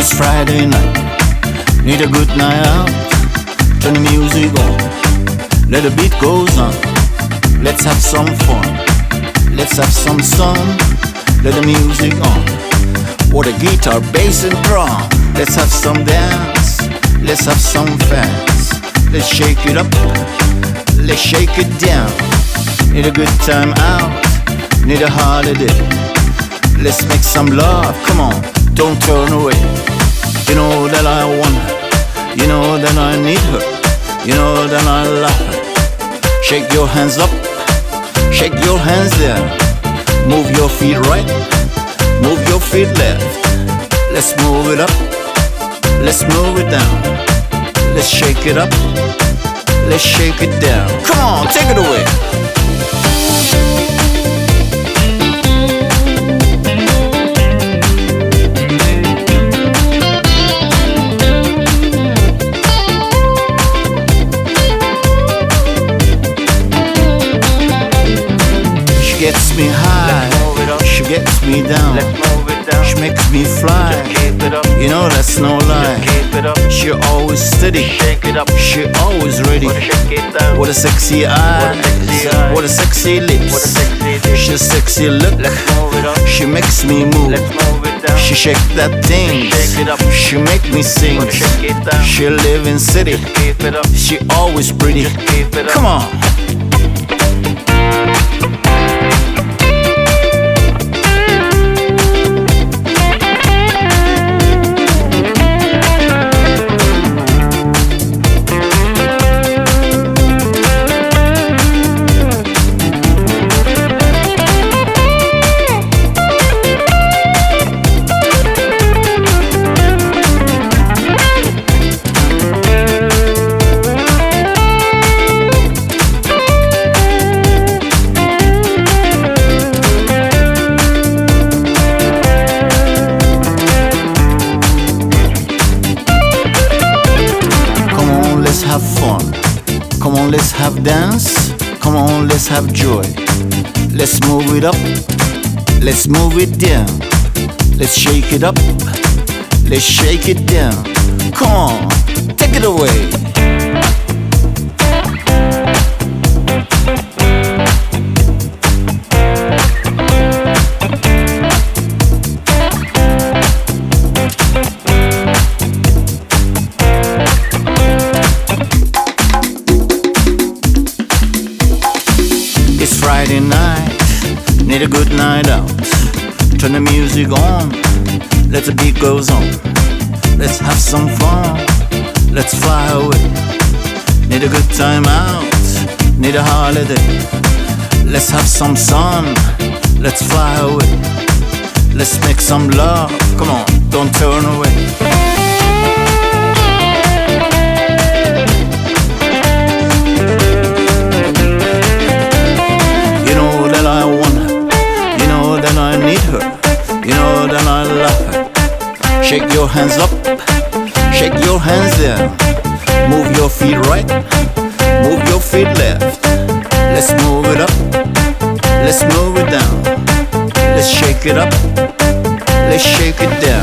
It's Friday night, need a good night out. Turn the music on, let the beat goes on. Let's have some fun, let's have some sun. Let the music on, what a guitar, bass and drum. Let's have some dance, let's have some fans. Let's shake it up, let's shake it down. Need a good time out, need a holiday. Let's make some love, come on, don't turn away. You know that I want her, you know that I need her, you know that I love her. Shake your hands up, shake your hands down. Move your feet right, move your feet left. Let's move it up, let's move it down. Let's shake it up, let's shake it down. Come on, take it away. She gets me high, she gets me down. She makes me fly, you know that's no lie. She always steady, she always ready. What a sexy eyes, what a sexy lips. She a sexy look, she makes me move. She shake that thing, she make me sing. She live in city, she always pretty. Come on. Let's have fun, come on, let's have dance. Come on, let's have joy. Let's move it up, let's move it down. Let's shake it up, let's shake it down. Come on, take it away. It's Friday night, need a good night out. Turn the music on, let the beat goes on. Let's have some fun, let's fly away. Need a good time out, need a holiday. Let's have some sun, let's fly away. Let's make some love, come on, don't turn away. You know that I love her. Shake your hands up, shake your hands down. Move your feet right, move your feet left. Let's move it up, let's move it down. Let's shake it up, let's shake it down.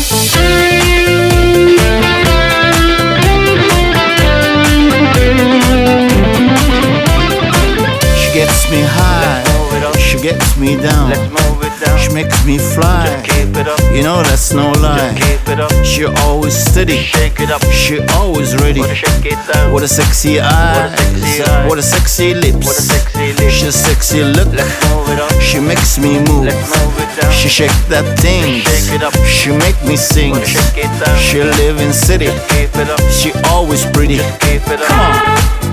She gets me high, she gets me down. She makes me fly, you know that's no lie. She always steady, she always ready. What a sexy eyes, what a sexy lips. She a sexy look, she makes me move. She shake that thing, she make me sing. She live in city, she always pretty. Come on.